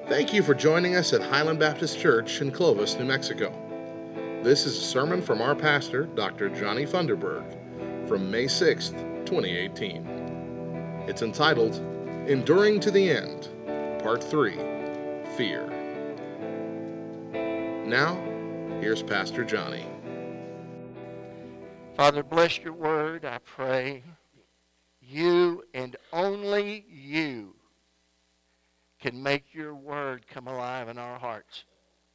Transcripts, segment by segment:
Thank you for joining us at Highland Baptist Church in Clovis, New Mexico. This is a sermon from our pastor, Dr. Johnny Funderburg, from May 6th, 2018. It's entitled, Enduring to the End, Part 3, Fear. Now, here's Pastor Johnny. Father, bless your word, I pray. You and only you can make your word come alive in our hearts.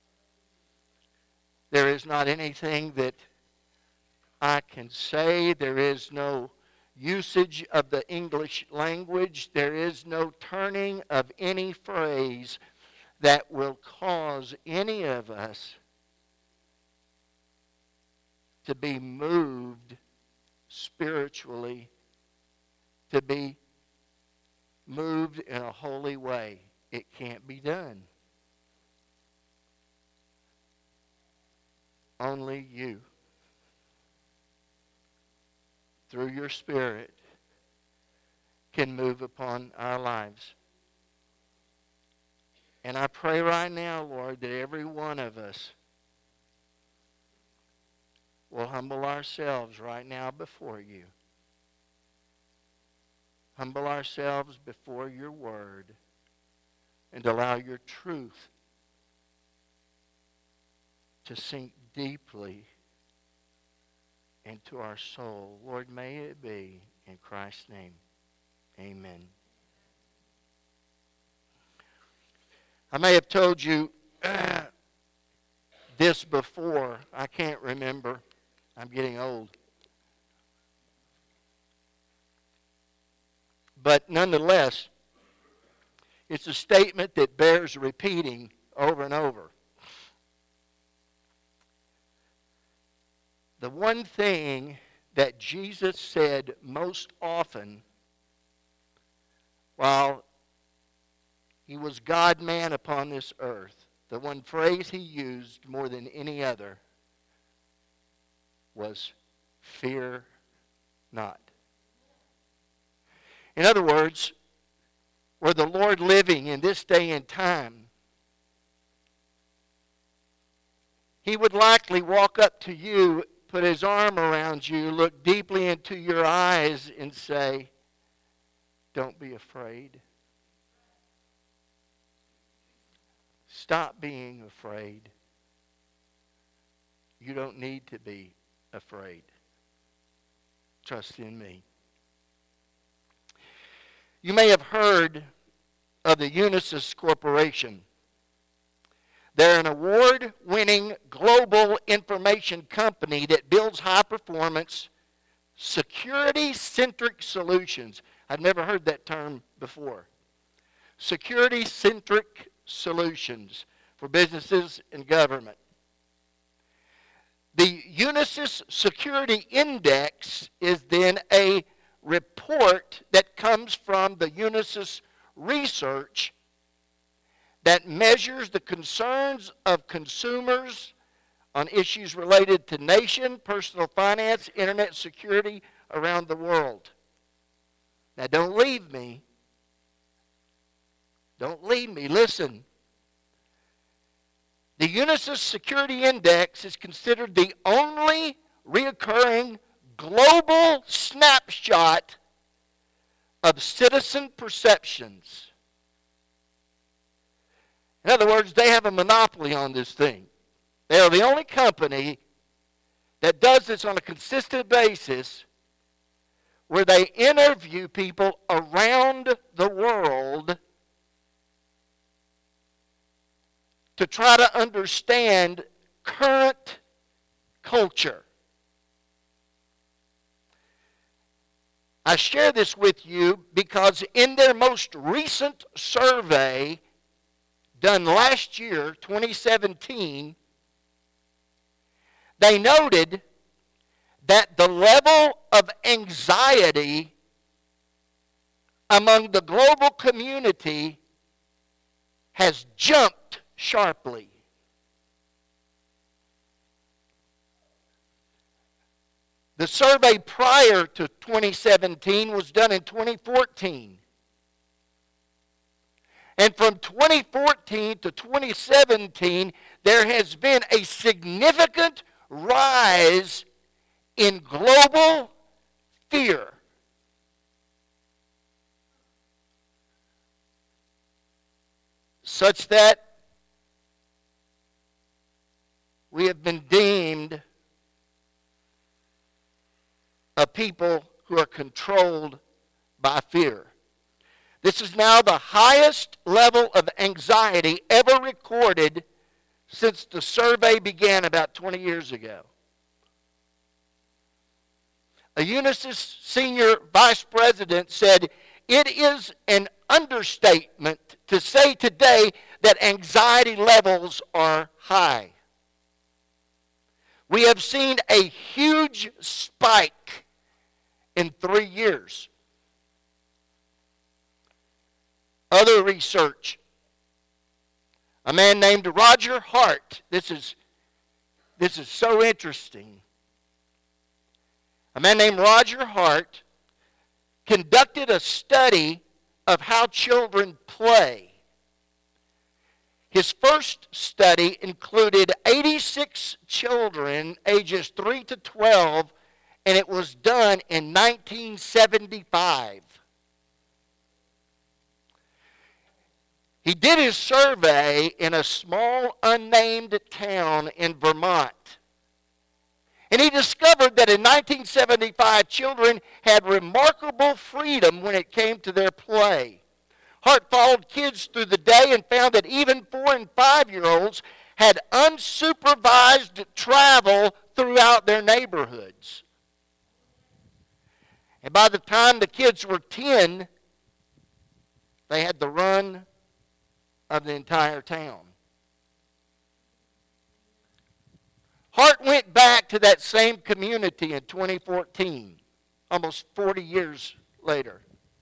There is not anything that I can say. There is no usage of the English language. There is no turning of any phrase that will cause any of us to be moved spiritually, to be moved in a holy way. It can't be done. Only you, through your Spirit, can move upon our lives. And I pray right now, Lord, that every one of us will humble ourselves right now before you. Humble ourselves before your word and allow your truth to sink deeply into our soul. Lord, may it be in Christ's name. Amen. I may have told you this before. I can't remember. I'm getting old. But nonetheless, it's a statement that bears repeating over and over. The one thing that Jesus said most often while he was God-man upon this earth, the one phrase he used more than any other was, fear not. In other words, were the Lord living in this day and time, he would likely walk up to you, put his arm around you, look deeply into your eyes and say, don't be afraid. Stop being afraid. You don't need to be afraid. Trust in me. You may have heard of the Unisys Corporation. They're an award-winning global information company that builds high-performance, security-centric solutions. I've never heard that term before. Security-centric solutions for businesses and government. The Unisys Security Index is then a report that comes from the Unisys research that measures the concerns of consumers on issues related to nation, personal finance, internet security around the world. Now don't leave me. Don't leave me. Listen. The Unisys Security Index is considered the only recurring global snapshot of citizen perceptions. In other words, they have a monopoly on this thing. They are the only company that does this on a consistent basis where they interview people around the world to try to understand current culture. I share this with you because in their most recent survey done last year, 2017, they noted that the level of anxiety among the global community has jumped sharply. The survey prior to 2017 was done in 2014. And from 2014 to 2017, there has been a significant rise in global fear. Such that we have been deemed a people who are controlled by fear. This is now the highest level of anxiety ever recorded since the survey began about 20 years ago. A Unisys senior vice president said, "It is an understatement to say today that anxiety levels are high. We have seen a huge spike in 3 years." Other research. A man named Roger Hart. This is so interesting. A man named Roger Hart conducted a study of how children play. His first study included 86 children ages 3 to 12, and it was done in 1975. He did his survey in a small, unnamed town in Vermont. And he discovered that in 1975, children had remarkable freedom when it came to their play. Hart followed kids through the day and found that even 4- and 5-year-olds had unsupervised travel throughout their neighborhoods. And by the time the kids were 10, they had the run of the entire town. Hart went back to that same community in 2014, almost 40 years later.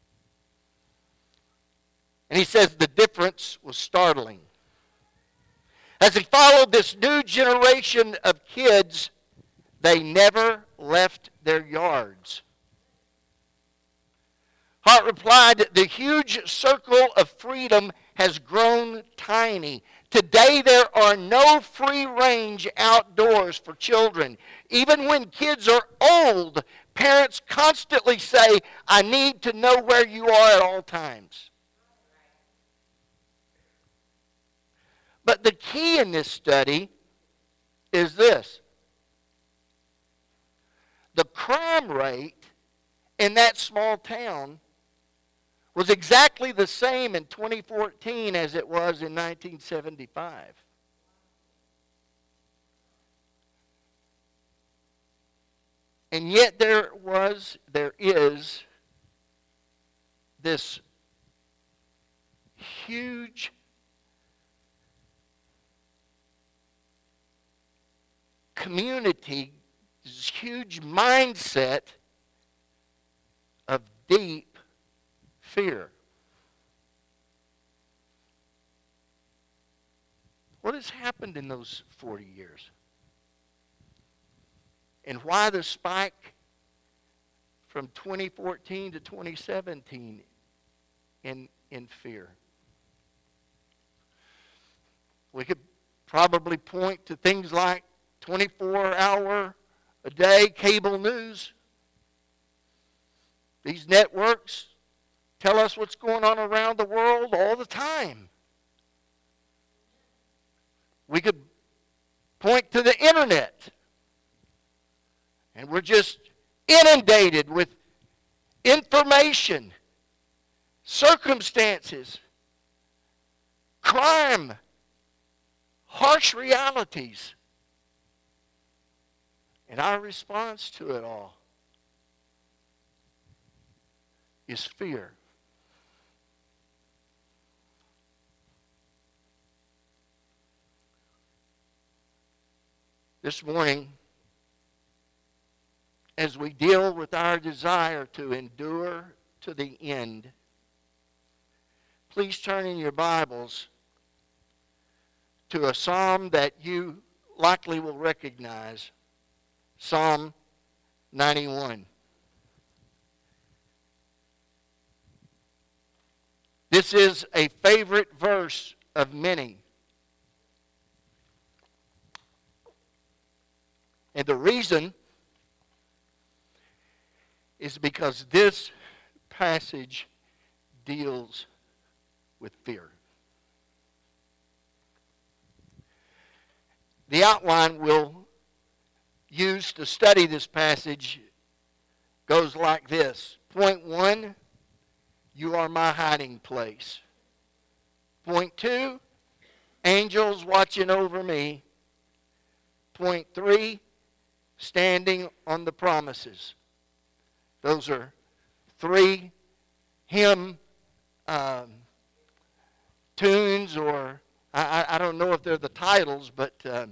And he says the difference was startling. As he followed this new generation of kids, they never left their yards. Hart replied that the huge circle of freedom has grown tiny. Today there are no free-range outdoors for children. Even when kids are old, parents constantly say, "I need to know where you are at all times." But the key in this study is this. The crime rate in that small town was exactly the same in 2014 as it was in 1975. And yet there is this huge community, this huge mindset of deep fear. What has happened in those 40 years? And why the spike from 2014 to 2017 in fear? We could probably point to things like 24-hour-a-day cable news. These networks tell us what's going on around the world all the time. We could point to the internet. And we're just inundated with information, circumstances, crime, harsh realities. And our response to it all is fear. This morning, as we deal with our desire to endure to the end, please turn in your Bibles to a psalm that you likely will recognize, Psalm 91. This is a favorite verse of many. And the reason is because this passage deals with fear. The outline we'll use to study this passage goes like this. Point 1, you are my hiding place. Point 2, angels watching over me. Point 3, standing on the promises. Those are 3 hymn tunes, or I don't know if they're the titles, but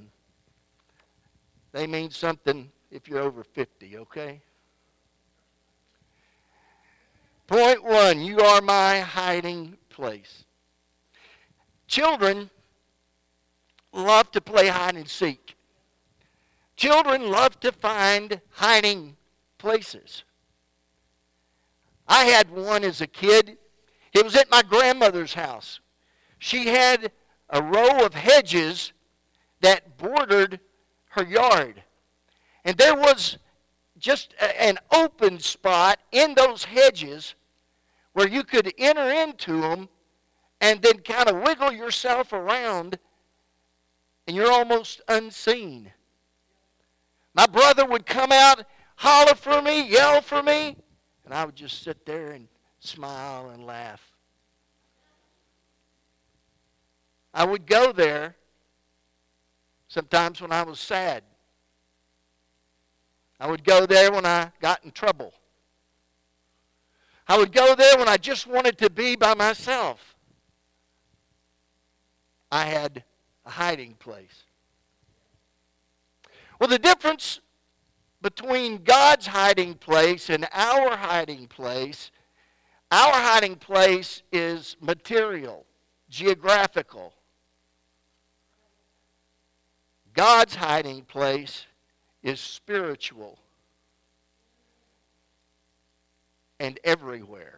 they mean something if you're over 50, okay? Point 1, you are my hiding place. Children love to play hide and seek. Children love to find hiding places. I had one as a kid. It was at my grandmother's house. She had a row of hedges that bordered her yard. And there was just an open spot in those hedges where you could enter into them and then kind of wiggle yourself around, and you're almost unseen. My brother would come out, holler for me, yell for me, and I would just sit there and smile and laugh. I would go there sometimes when I was sad. I would go there when I got in trouble. I would go there when I just wanted to be by myself. I had a hiding place. Well, the difference between God's hiding place and our hiding place is material, geographical. God's hiding place is spiritual and everywhere.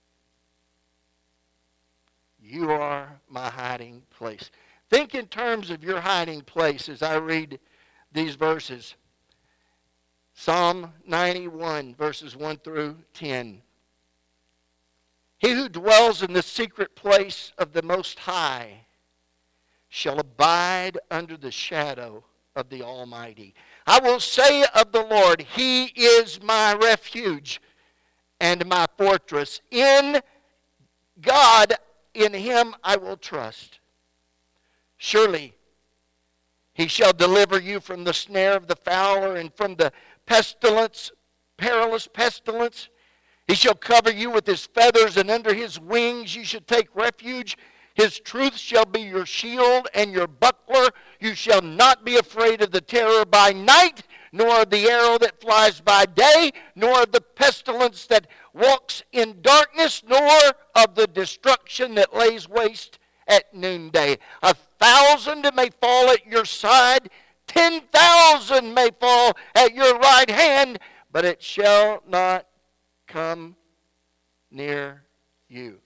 You are my hiding place. Think in terms of your hiding place as I read these verses. Psalm 91, verses 1 through 10. He who dwells in the secret place of the Most High shall abide under the shadow of the Almighty. I will say of the Lord, He is my refuge and my fortress. In God, in Him I will trust. Surely He shall deliver you from the snare of the fowler and from the pestilence, perilous pestilence. He shall cover you with His feathers, and under His wings you shall take refuge. His truth shall be your shield and your buckler. You shall not be afraid of the terror by night, nor of the arrow that flies by day, nor of the pestilence that walks in darkness, nor of the destruction that lays waste at noonday. 1,000 may fall at your side, 10,000 may fall at your right hand, but it shall not come near you.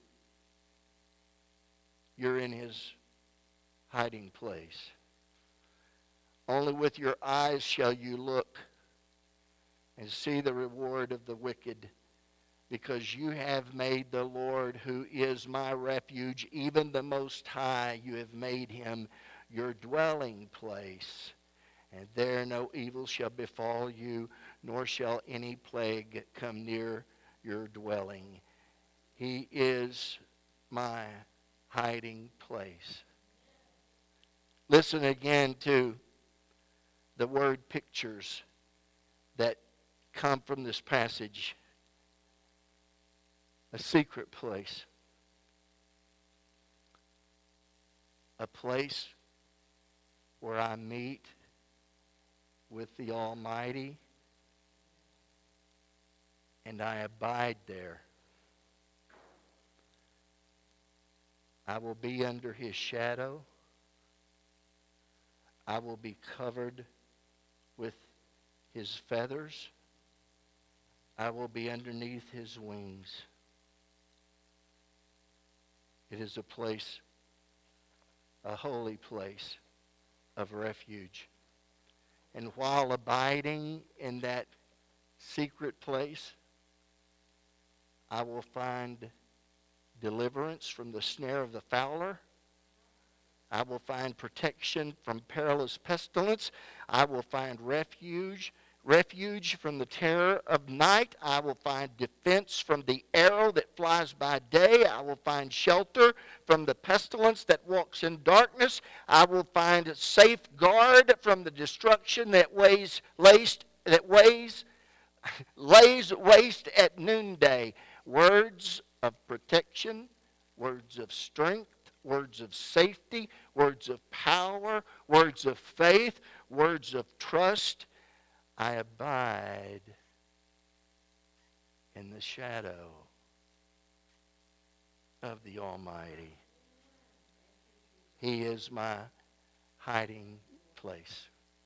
You're in His hiding place. Only with your eyes shall you look and see the reward of the wicked, because you have made the Lord, who is my refuge, even the Most High, you have made Him your dwelling place. And there no evil shall befall you, nor shall any plague come near your dwelling. He is my hiding place. Listen again to the word pictures that come from this passage. A secret place. A place where I meet with the Almighty and I abide there. I will be under His shadow. I will be covered with His feathers. I will be underneath His wings. It is a place, a holy place of refuge. And while abiding in that secret place, I will find deliverance from the snare of the fowler. I will find protection from perilous pestilence. I will find refuge from the terror of night. I will find defense from the arrow that flies by day. I will find shelter from the pestilence that walks in darkness. I will find a safeguard from the destruction that lays waste at noonday. Words of protection, words of strength, words of safety, words of power, words of faith, words of trust. I abide in the shadow of the Almighty. He is my hiding place.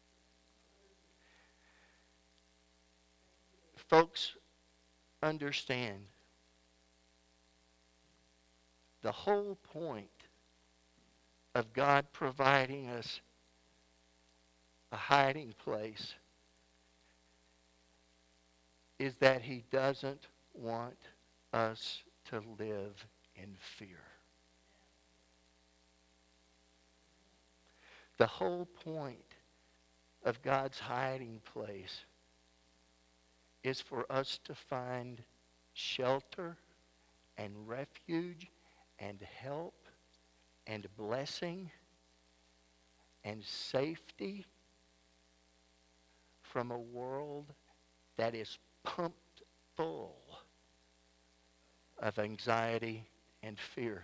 Folks, understand, the whole point of God providing us a hiding place is that He doesn't want us to live in fear. The whole point of God's hiding place is for us to find shelter and refuge and help and blessing and safety from a world that is pumped full of anxiety and fear.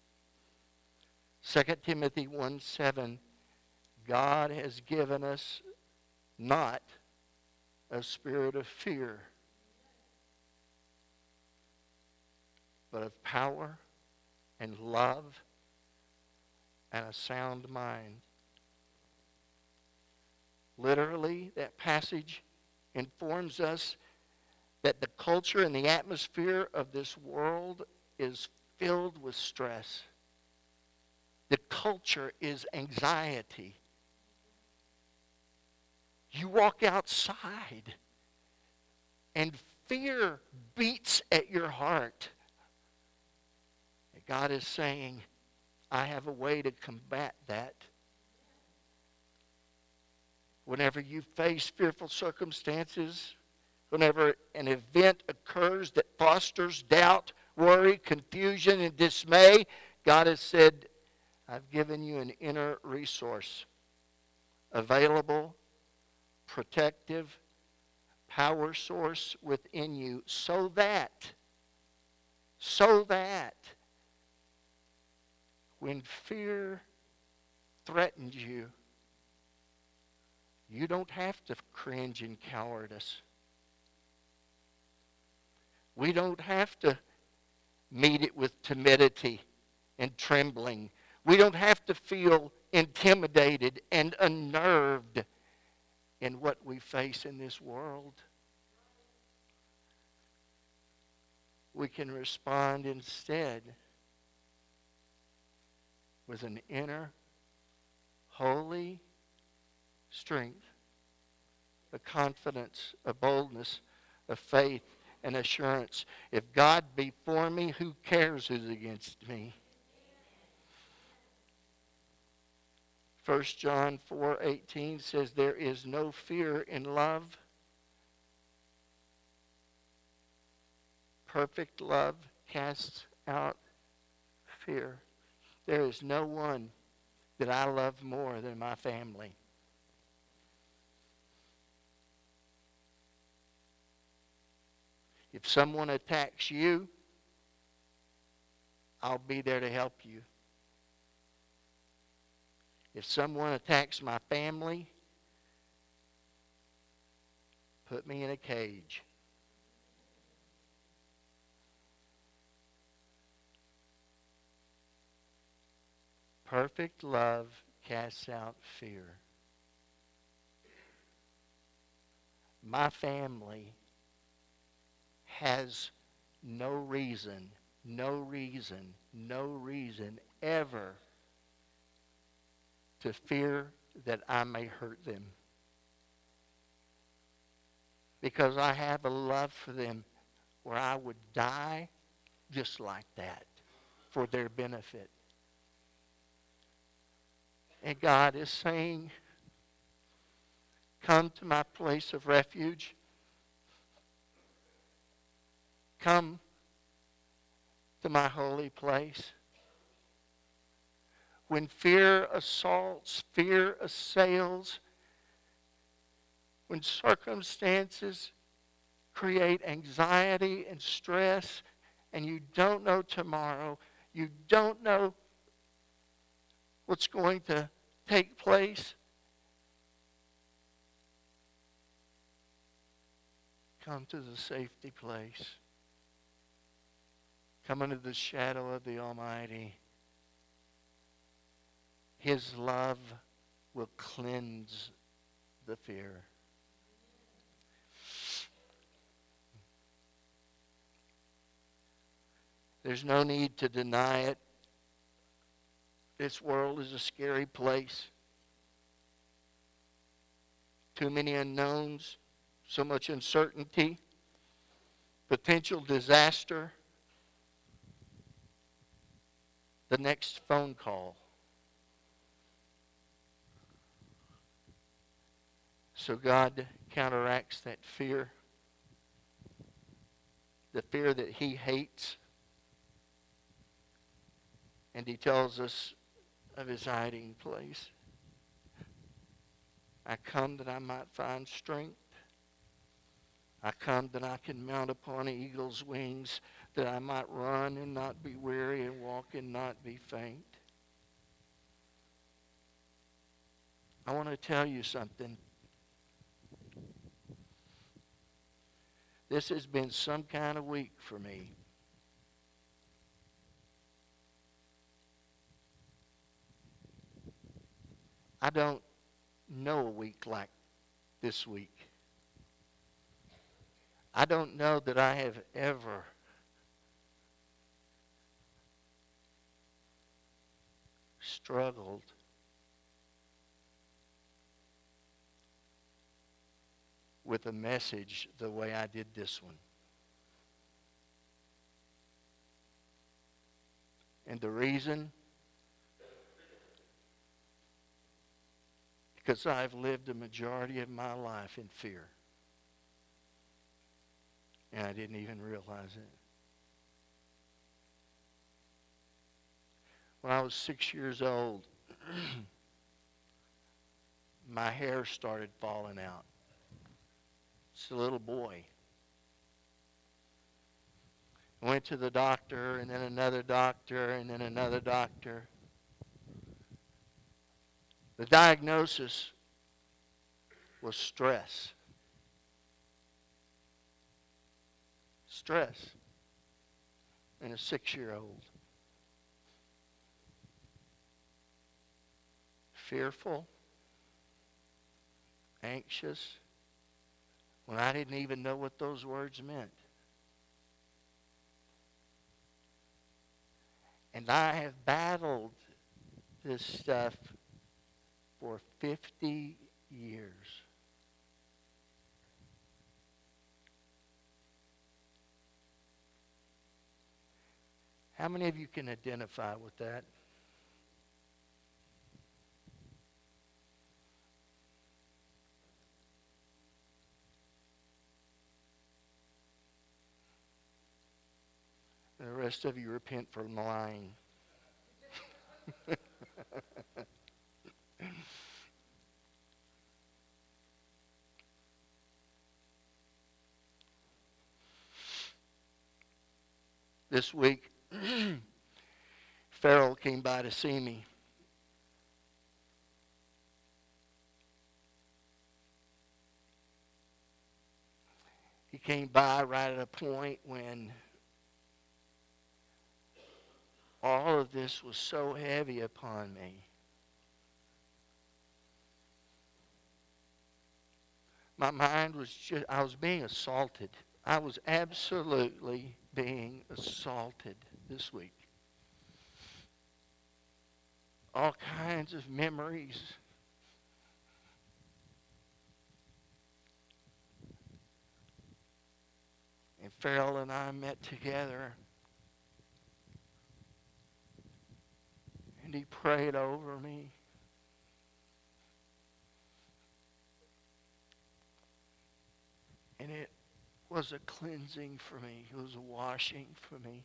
2 Timothy 1:7, God has given us not a spirit of fear, but of power and love and a sound mind. Literally, that passage informs us that the culture and the atmosphere of this world is filled with stress. The culture is anxiety. You walk outside and fear beats at your heart. And God is saying, I have a way to combat that. Whenever you face fearful circumstances, whenever an event occurs that fosters doubt, worry, confusion, and dismay, God has said, I've given you an inner resource, available, protective, power source within you, so that when fear threatens you, you don't have to cringe in cowardice. We don't have to meet it with timidity and trembling. We don't have to feel intimidated and unnerved in what we face in this world. We can respond instead with an inner, holy strength, a confidence, a boldness, a faith, and assurance. If God be for me, who cares who's against me? 1 John 4:18 says, there is no fear in love. Perfect love casts out fear. There is no one that I love more than my family. If someone attacks you, I'll be there to help you. If someone attacks my family, put me in a cage. Perfect love casts out fear. My family has no reason no reason ever to fear that I may hurt them. Because I have a love for them where I would die just like that for their benefit. And God is saying, come to my place of refuge. Come to my holy place. When fear assaults, fear assails, when circumstances create anxiety and stress, and you don't know tomorrow, you don't know what's going to take place, come to the safety place. Come under the shadow of the Almighty. His love will cleanse the fear. There's no need to deny it. This world is a scary place. Too many unknowns, so much uncertainty, potential disaster. The next phone call. So God counteracts that fear, the fear that He hates. And He tells us of His hiding place. I come that I might find strength. I come that I can mount upon eagle's wings, that I might run and not be weary and walk and not be faint. I want to tell you something. This has been some kind of week for me. I don't know a week like this week. I don't know that I have ever struggled with a message the way I did this one. And the reason? Because I've lived a majority of my life in fear. And I didn't even realize it. When I was 6 years old, my hair started falling out. It's a little boy. I went to the doctor, and then another doctor, and then another doctor. The diagnosis was stress. Stress in a 6-year-old. Fearful, anxious, when I didn't even know what those words meant. And I have battled this stuff for 50 years. How many of you can identify with that? The rest of you repent for lying. This week, Farrell came by to see me. He came by right at a point when all of this was so heavy upon me. My mind was I was being assaulted. I was absolutely being assaulted. this week. All kinds of memories. And Farrell and I met together. And he prayed over me. And it was a cleansing for me. It was a washing for me.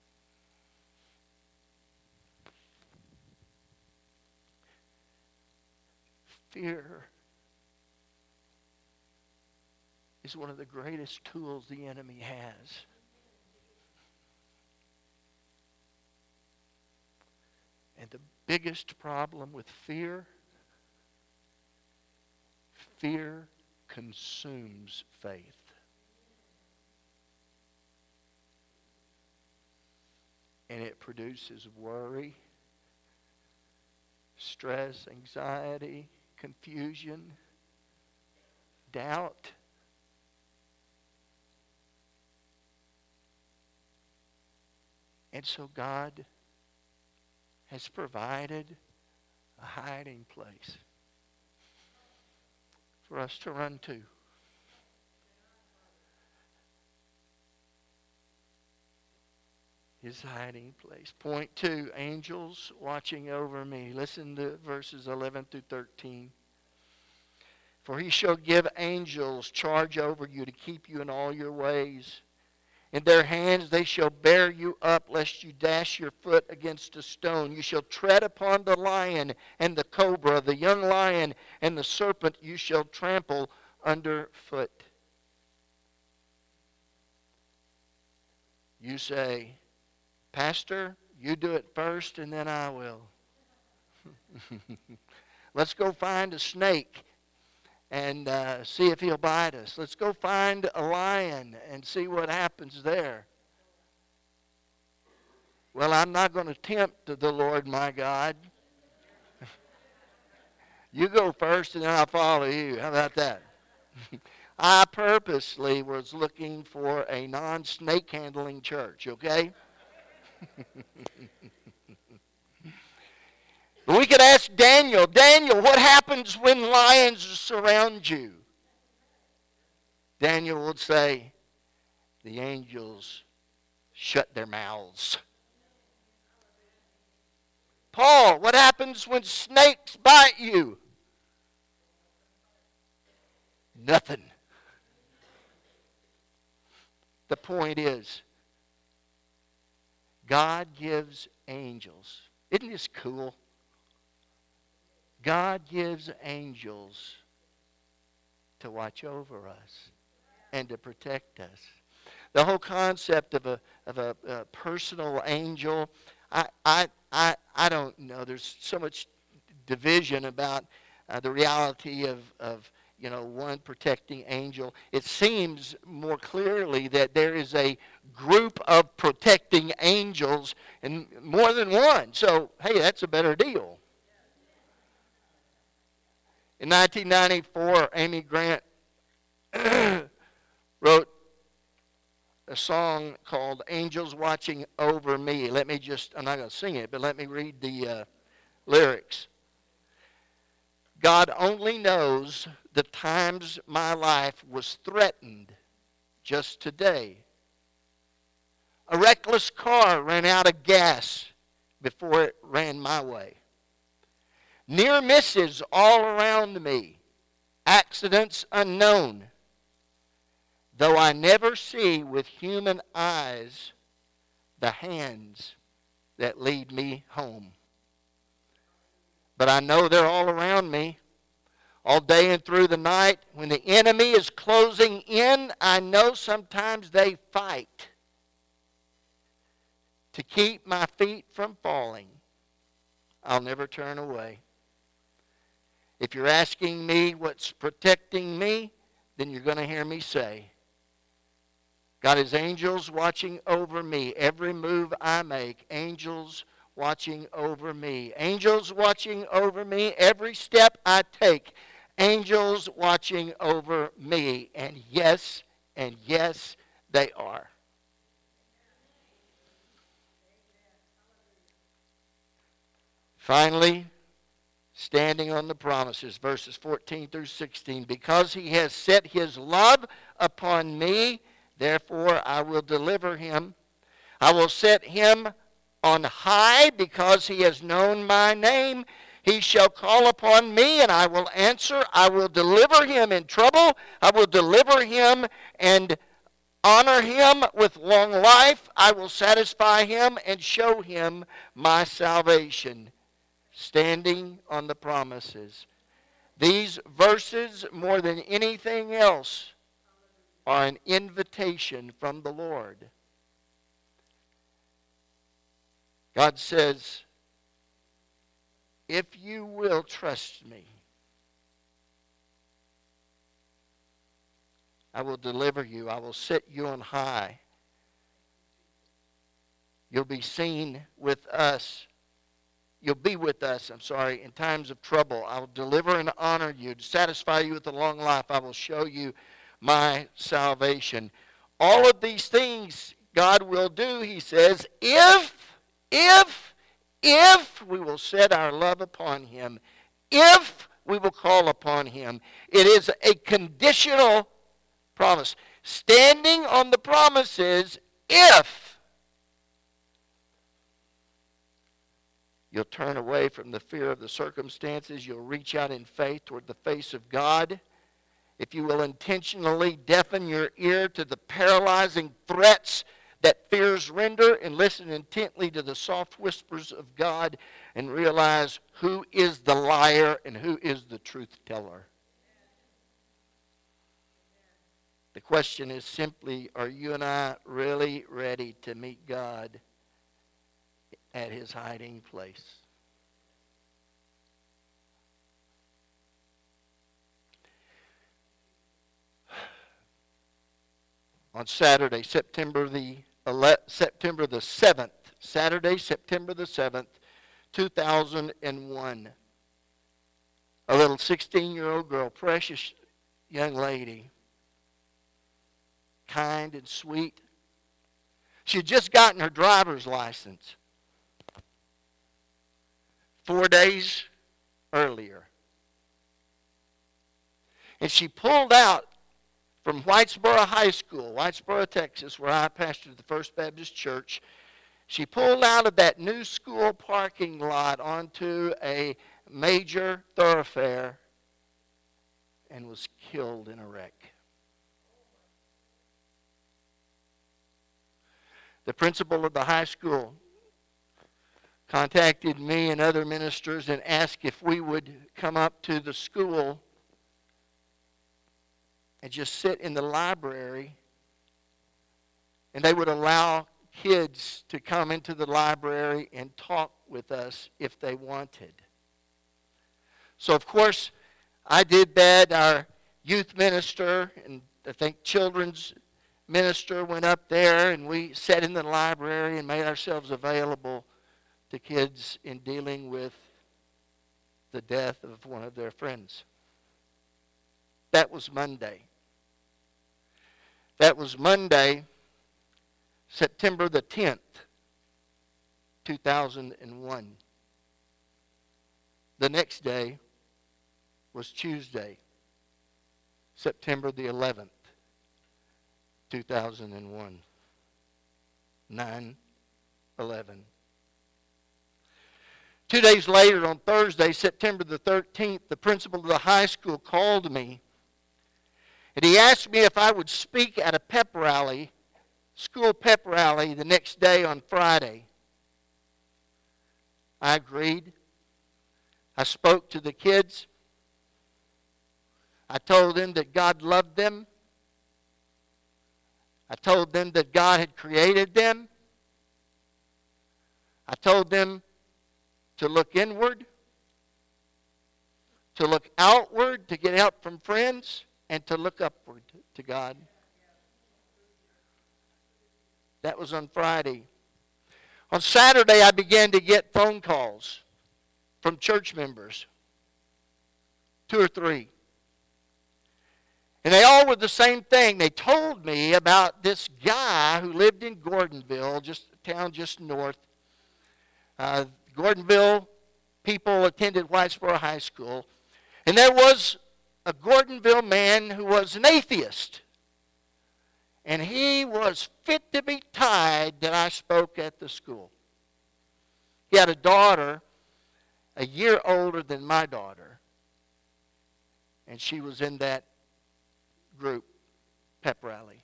Fear is one of the greatest tools the enemy has. And the biggest problem with fear consumes faith. And it produces worry, stress, anxiety, confusion, doubt. And so God has provided a hiding place for us to run to. His hiding place. Point 2, angels watching over me. Listen to verses 11 through 13. For he shall give angels charge over you to keep you in all your ways. In their hands they shall bear you up, lest you dash your foot against a stone. You shall tread upon the lion and the cobra, the young lion and the serpent you shall trample underfoot. You say, Pastor, you do it first and then I will. Let's go find a snake and see if he'll bite us. Let's go find a lion and see what happens there. Well, I'm not going to tempt the Lord my God. You go first and then I'll follow you. How about that? I purposely was looking for a non-snake handling church, okay? We could ask Daniel, what happens when lions surround you? Daniel would say, the angels shut their mouths. Paul, what happens when snakes bite you? Nothing. The point is, God gives angels. Isn't this cool? God gives angels to watch over us and to protect us. The whole concept of a personal angel, I don't know. There's so much division about the reality of one protecting angel. It seems more clearly that there is a group of protecting angels and more than one. So, hey, that's a better deal. In 1994, Amy Grant wrote a song called Angels Watching Over Me. I'm not going to sing it, but let me read the lyrics. God only knows the times my life was threatened just today. A reckless car ran out of gas before it ran my way. Near misses all around me. Accidents unknown. Though I never see with human eyes the hands that lead me home. But I know they're all around me, all day and through the night. When the enemy is closing in, I know sometimes they fight to keep my feet from falling. I'll never turn away. If you're asking me what's protecting me, then you're going to hear me say, God has angels watching over me. Every move I make, angels watching over me. Angels watching over me. Every step I take, angels watching over me. And yes, they are. Finally, standing on the promises, verses 14 through 16. Because he has set his love upon me, therefore I will deliver him. I will set him on high because he has known my name. He shall call upon me, and I will answer. I will deliver him in trouble. I will deliver him and honor him with long life. I will satisfy him and show him my salvation. Standing on the promises. These verses, more than anything else, are an invitation from the Lord. God says, if you will trust me, I will deliver you. I will set you on high. You'll be seen with us. You'll be with us, in times of trouble. I will deliver and honor you. To satisfy you with a long life, I will show you my salvation. All of these things God will do, he says, if we will set our love upon him, if we will call upon him. It is a conditional promise. Standing on the promises, if you'll turn away from the fear of the circumstances, you'll reach out in faith toward the face of God. If you will intentionally deafen your ear to the paralyzing threats that fears render and listen intently to the soft whispers of God and realize who is the liar and who is the truth teller. The question is simply, are you and I really ready to meet God at his hiding place? On Saturday, September the 7th, Saturday, September the 7th, 2001, a little 16-year-old girl, precious young lady, kind and sweet. She had just gotten her driver's license 4 days earlier. And she pulled out from Whitesboro High School, Whitesboro, Texas, where I pastored the First Baptist Church. She pulled out of that new school parking lot onto a major thoroughfare and was killed in a wreck. The principal of the high school contacted me and other ministers and asked if we would come up to the school and just sit in the library, and they would allow kids to come into the library and talk with us if they wanted. So, of course, I did that. Our youth minister and I think children's minister went up there, and we sat in the library and made ourselves available to kids in dealing with the death of one of their friends. That was Monday. That was Monday, September the 10th, 2001. The next day was Tuesday, September the 11th, 2001. 9/11. 2 days later, on Thursday, September the 13th, the principal of the high school called me, and he asked me if I would speak at a pep rally, school pep rally, the next day on Friday. I agreed. I spoke to the kids. I told them that God loved them. I told them that God had created them. I told them to look inward, to look outward, to get help from friends, and to look upward to God. That was on Friday. On Saturday, I began to get phone calls from church members, 2 or 3. And they all were the same thing. They told me about this guy who lived in Gordonville, just a town just north. Gordonville people attended Whitesboro High School, and there was a Gordonville man who was an atheist. And he was fit to be tied that I spoke at the school. He had a daughter a year older than my daughter, and she was in that group pep rally.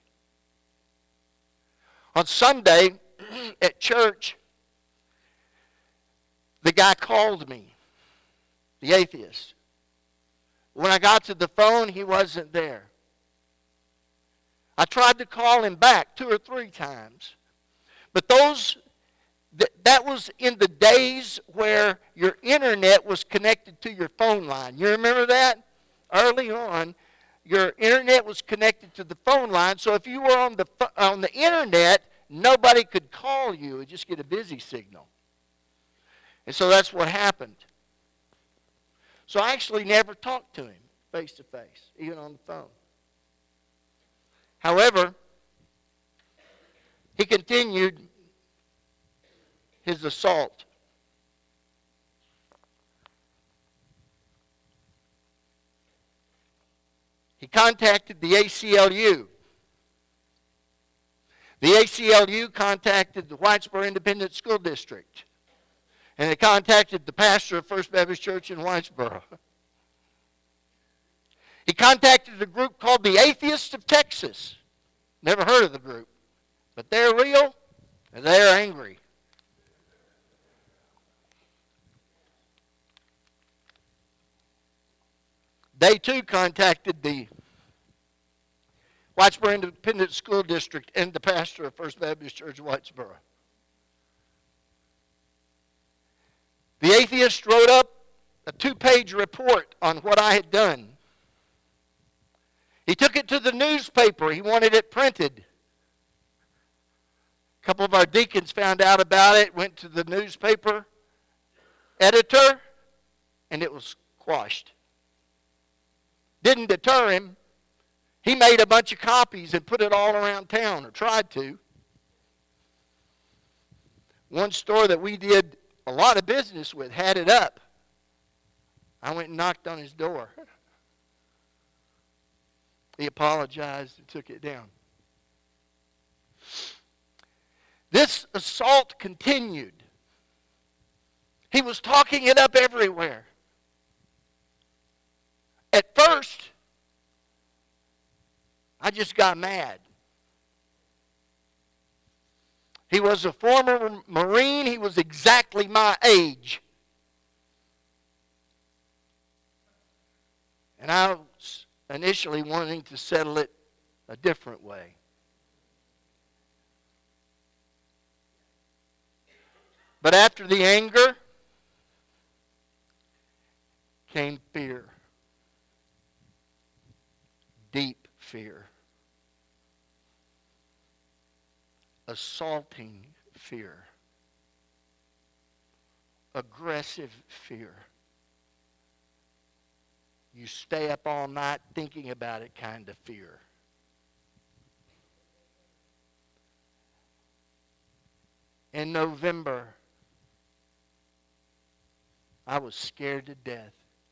On Sunday at church, the guy called me, the atheist. When I got to the phone, he wasn't there. I tried to call him back 2 or 3 times. But that was in the days where your internet was connected to your phone line. You remember that? Early on, your internet was connected to the phone line, so if you were on the internet, nobody could call you. It would just get a busy signal. And so that's what happened. So I actually never talked to him face to face, even on the phone. However, he continued his assault. He contacted the ACLU. The ACLU contacted the Whitesboro Independent School District. And they contacted the pastor of First Baptist Church in Whitesboro. He contacted a group called the Atheists of Texas. Never heard of the group. But they're real and they're angry. They too contacted the Whitesboro Independent School District and the pastor of First Baptist Church Whitesboro. The atheist wrote up a 2-page report on what I had done. He took it to the newspaper. He wanted it printed. A couple of our deacons found out about it, went to the newspaper editor, and it was quashed. Didn't deter him. He made a bunch of copies and put it all around town, or tried to. One store that we did a lot of business with had it up. I went and knocked on his door. He apologized and took it down. This assault continued. He was talking it up everywhere. At first, I just got mad. He was a former Marine. He was exactly my age. And I was initially wanting to settle it a different way. But after the anger came fear. Deep fear. Assaulting fear. Aggressive fear. You stay up all night thinking about it kind of fear. In November, I was scared to death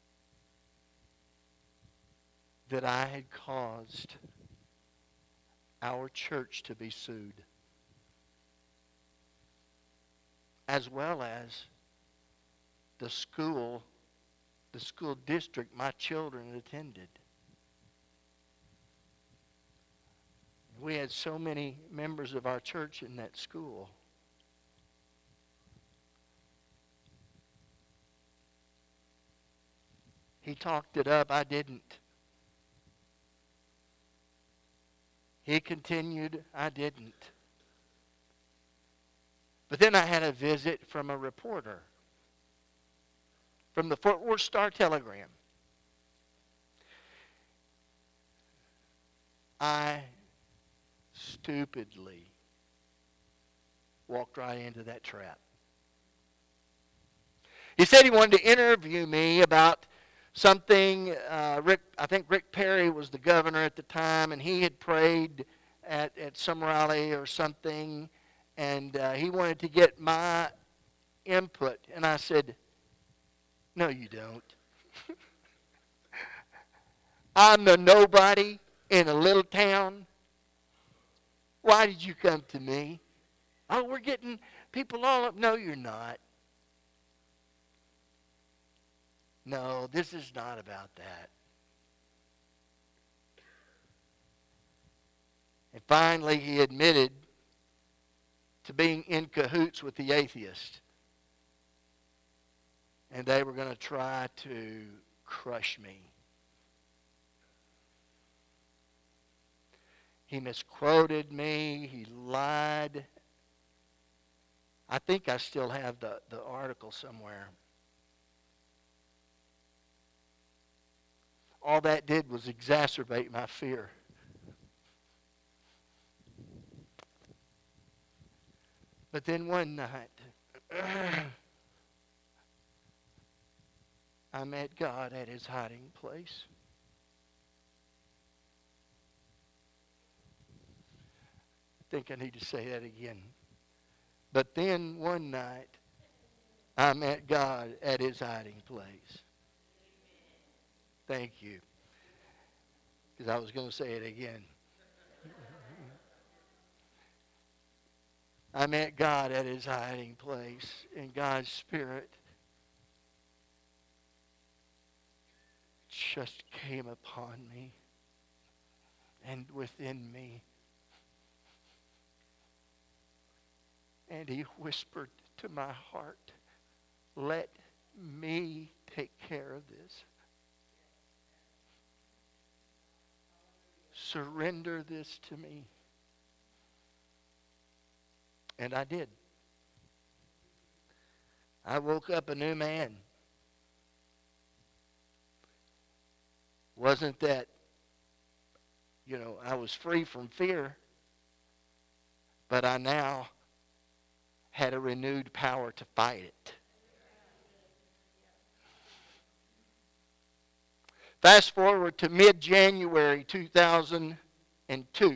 that I had caused our church to be sued, as well as the school district my children attended. We had so many members of our church in that school. He talked it up. I didn't. He continued. I didn't. But then I had a visit from a reporter from the Fort Worth Star-Telegram. I stupidly walked right into that trap. He said he wanted to interview me about something. I think Rick Perry was the governor at the time, and he had prayed at some rally or something, and he wanted to get my input. And I said, No, you don't. I'm the nobody in a little town. Why did you come to me? Oh, we're getting people all up. No, you're not. No, this is not about that. And finally, he admitted to being in cahoots with the atheist. And they were going to try to crush me. He misquoted me. He lied. I think I still have the article somewhere. All that did was exacerbate my fear. But then one night, I met God at his hiding place. I think I need to say that again. But then one night, I met God at his hiding place. Thank you. Because I was going to say it again. I met God at his hiding place, and God's Spirit just came upon me and within me. And he whispered to my heart, let me take care of this. Surrender this to me. And I did. I woke up a new man. Wasn't that, I was free from fear, but I now had a renewed power to fight it. Fast forward to mid-January 2002.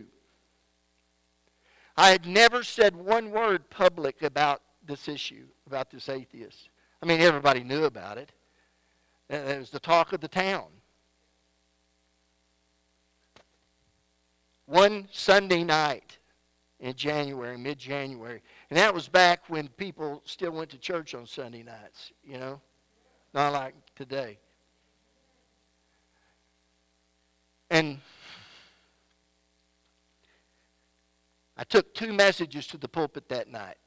I had never said one word public about this issue, about this atheist. I mean, everybody knew about it. It was the talk of the town. One Sunday night in January, mid-January, and that was back when people still went to church on Sunday nights, not like today. And I took 2 messages to the pulpit that night.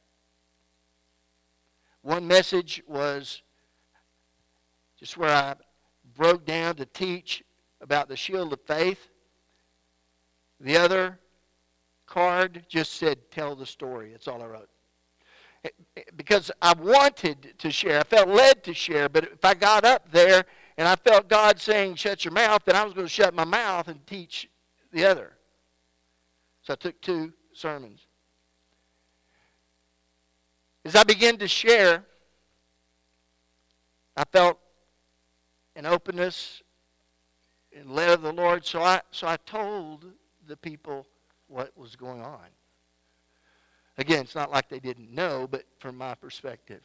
One message was just where I broke down to teach about the shield of faith. The other card just said, tell the story. That's all I wrote. Because I wanted to share. I felt led to share. But if I got up there and I felt God saying, shut your mouth, then I was going to shut my mouth and teach the other. So I took 2 sermons. As I began to share, I felt an openness and led of the Lord. So I told the people what was going on. Again, it's not like they didn't know, but from my perspective.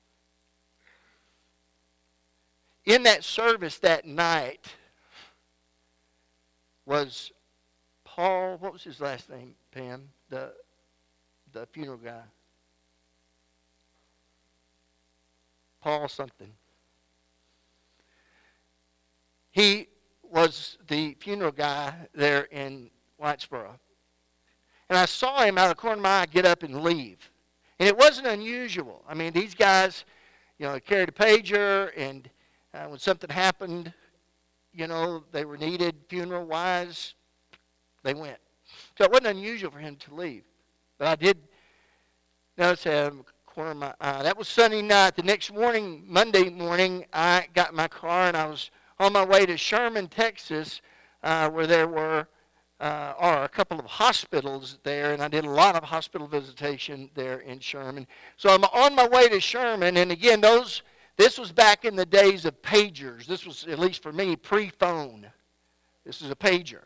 In that service that night was Paul, what was his last name, Pam? The funeral guy. Paul something. He was the funeral guy there in Whitesboro. And I saw him out of the corner of my eye get up and leave. And it wasn't unusual. I mean, these guys, carried a pager, and when something happened, they were needed funeral-wise, they went. So it wasn't unusual for him to leave. But I did notice him corner of my eye. That was Sunday night. The next morning, Monday morning, I got in my car and I was on my way to Sherman, Texas, where there were a couple of hospitals there, and I did a lot of hospital visitation there in Sherman. So I'm on my way to Sherman, and again, this was back in the days of pagers. This was, at least for me, pre-phone. This is a pager.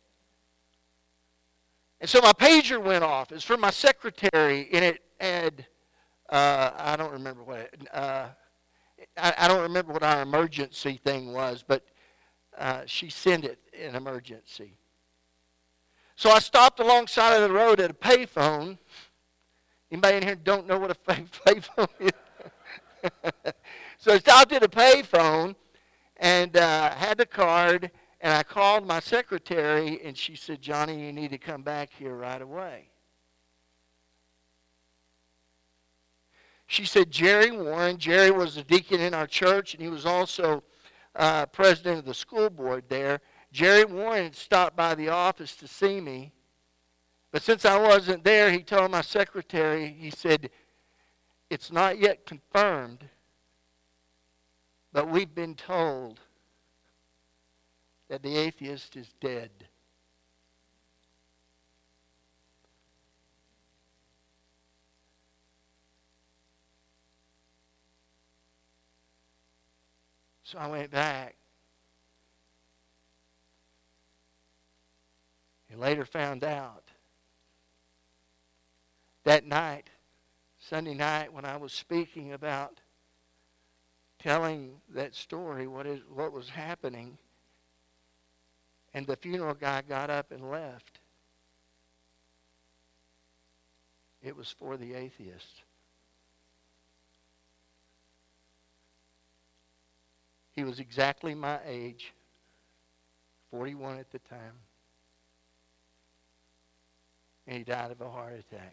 And so my pager went off. It's from my secretary, and it had, I don't remember what I don't remember what our emergency thing was, but she sent it in emergency. So I stopped alongside of the road at a payphone. Anybody in here don't know what a payphone is? So I stopped at a payphone and had the card, and I called my secretary, and she said, Johnny, you need to come back here right away. She said, Jerry Warren. Jerry was a deacon in our church, and he was also president of the school board there. Jerry Warren had stopped by the office to see me. But since I wasn't there, he told my secretary, he said, it's not yet confirmed, but we've been told that the atheist is dead. So I went back. And later found out that night, Sunday night, when I was speaking about telling that story, what was happening, and the funeral guy got up and left, it was for the atheist. He was exactly my age, 41 at the time. And he died of a heart attack.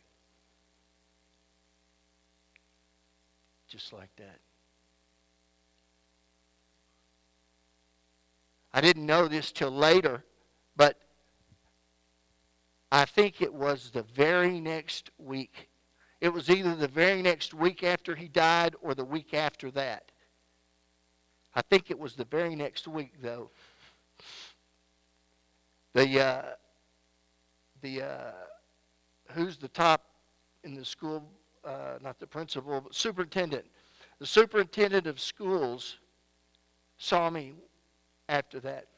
Just like that. I didn't know this till later, but I think it was the very next week. It was either the very next week after he died or the week after that. I think it was the very next week, though. Who's the top in the school, not the principal, but superintendent. The superintendent of schools saw me after that.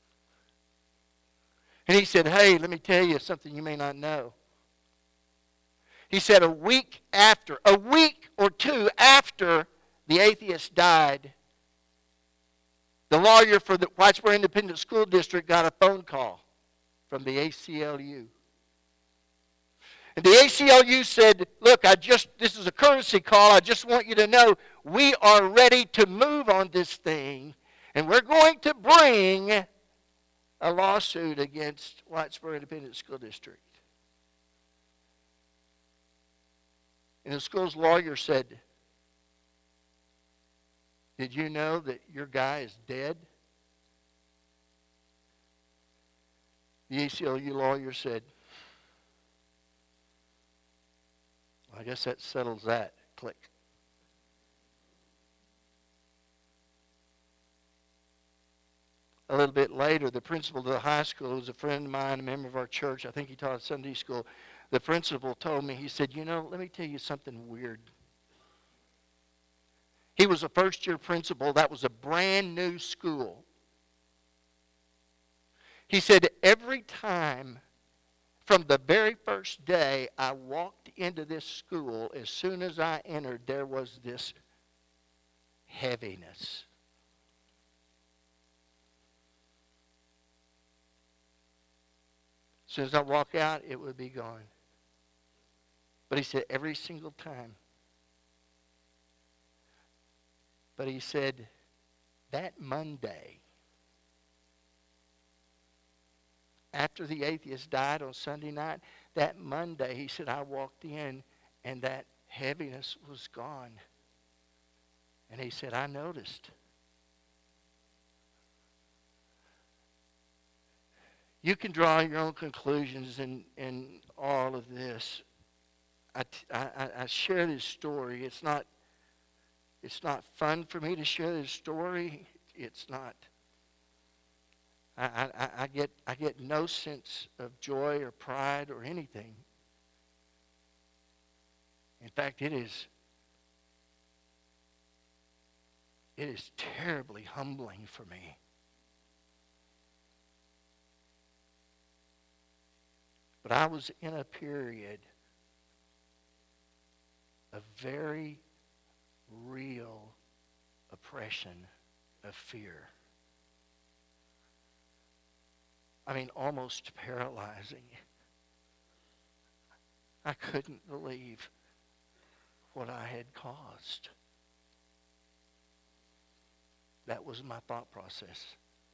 And he said, hey, let me tell you something you may not know. He said a week or two after the atheist died, the lawyer for the Whitesboro Independent School District got a phone call from the ACLU. And the ACLU said, look, this is a courtesy call. I just want you to know we are ready to move on this thing, and we're going to bring a lawsuit against Whitesboro Independent School District. And the school's lawyer said, did you know that your guy is dead? The ACLU lawyer said, I guess that settles that. Click. A little bit later, the principal of the high school, who was a friend of mine, a member of our church, I think he taught Sunday school, the principal told me, he said, let me tell you something weird. He was a first-year principal. That was a brand new school. He said, every time from the very first day I walked into this school, as soon as I entered, there was this heaviness. As soon as I walk out, it would be gone. But he said, every single time. But he said, that Monday, after the atheist died on Sunday night, that Monday, he said, I walked in and that heaviness was gone. And he said, I noticed. You can draw your own conclusions in all of this. I share this story. It's not fun for me to share this story. It's not. I get no sense of joy or pride or anything. In fact, it is terribly humbling for me. But I was in a period of very real oppression of fear. I mean, almost paralyzing. I couldn't believe what I had caused. That was my thought process.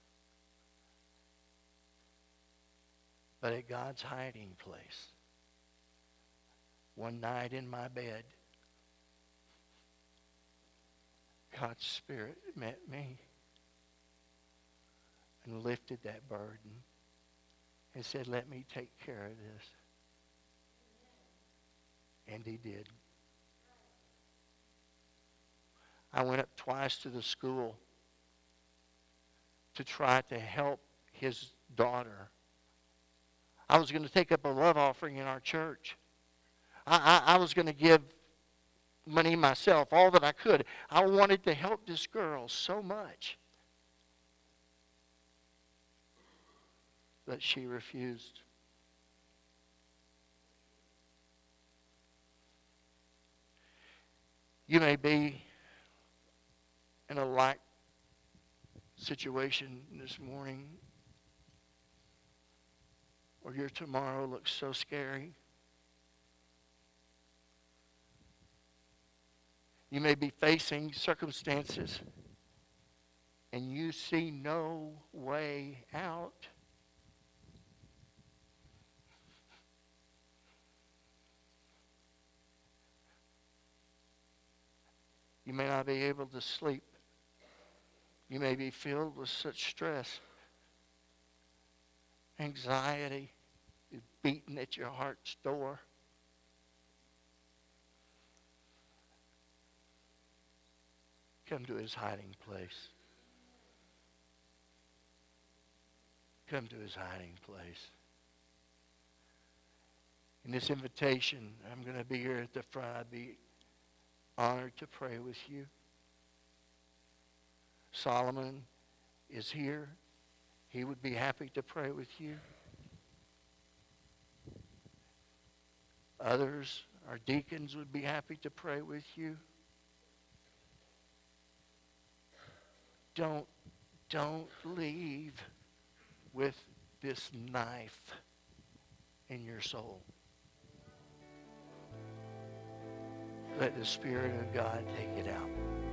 But at God's hiding place, one night in my bed, God's Spirit met me and lifted that burden and said, let me take care of this. And he did. I went up twice to the school to try to help his daughter. I was going to take up a love offering in our church. I was going to give money myself, all that I could. I wanted to help this girl so much. But she refused. You may be in a like situation this morning, or your tomorrow looks so scary. You may be facing circumstances and you see no way out. You may not be able to sleep. You may be filled with such stress. Anxiety is beating at your heart's door. Come to his hiding place. Come to his hiding place. In this invitation, I'm going to be here at the front. I'd be honored to pray with you. Solomon is here. He would be happy to pray with you. Others, our deacons, would be happy to pray with you. Don't leave with this knife in your soul. Let the Spirit of God take it out.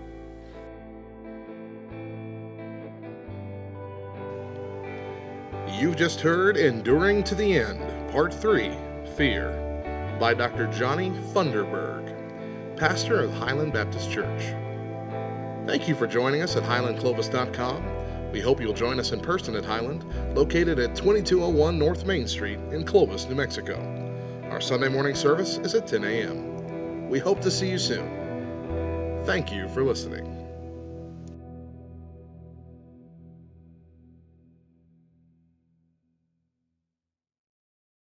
You've just heard Enduring to the End, Part 3, Fear, by Dr. Johnny Funderburg, pastor of Highland Baptist Church. Thank you for joining us at highlandclovis.com. We hope you'll join us in person at Highland, located at 2201 North Main Street in Clovis, New Mexico. Our Sunday morning service is at 10 a.m. We hope to see you soon. Thank you for listening.